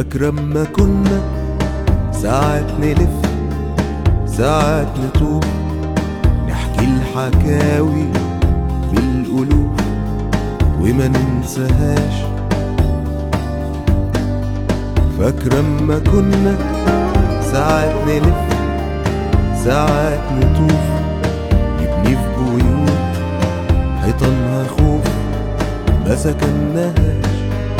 فاكرة اما كنا ساعات نلف ساعات نتوه، نحكي الحكاوي بالقلوب وما ننساهاش. فاكرة اما كنا ساعات نلف ساعات نطوف، نبني في بيوت حيطانها خوف ما سكناهاش.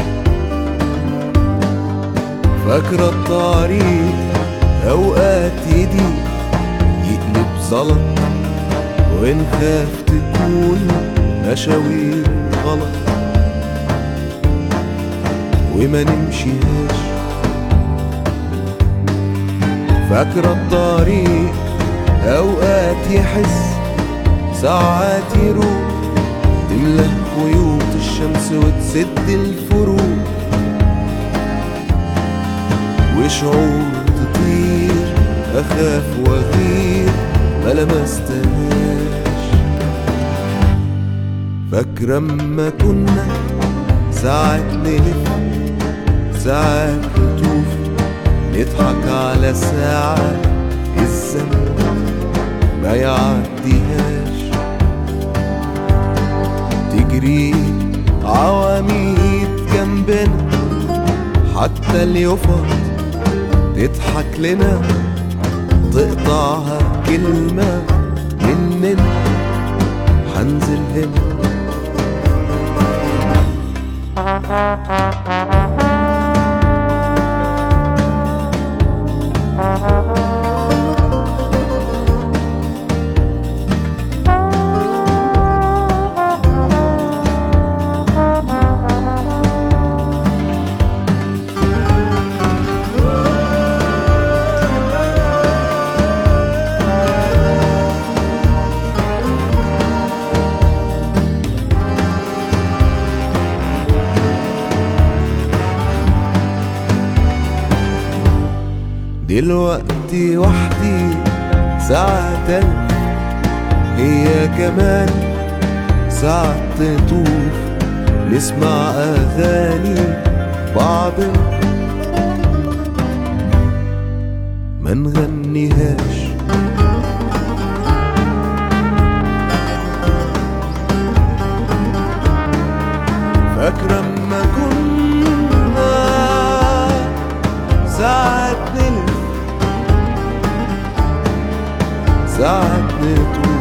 فاكرة الطريق اوقات يضيق يقلب زلط، ونخاف تكون مشاوير غلط وما نمشيهاش. فاكرة الطريق اوقات يحس ساعات يروح، تملى خيوط الشمس وتسد الفروق، وشعور تطير اخاف واغير ما لمستهاش. فاكرة اما كنا ساعات نلف ساعات نطوف، نضحك على ساعة الزمن ما يعديهاش، تجري عواميد جنبنا حتى اليوفط تضحك لنا، تقطعها كلمة مننا حنزل هنا. دلوقتي وحدي ساعات هي كمان ساعات تطوف، نسمع أغاني بعضنا ما نغنيهاش. فاكرة اما كنا ساعات نلف ساعات نطوف،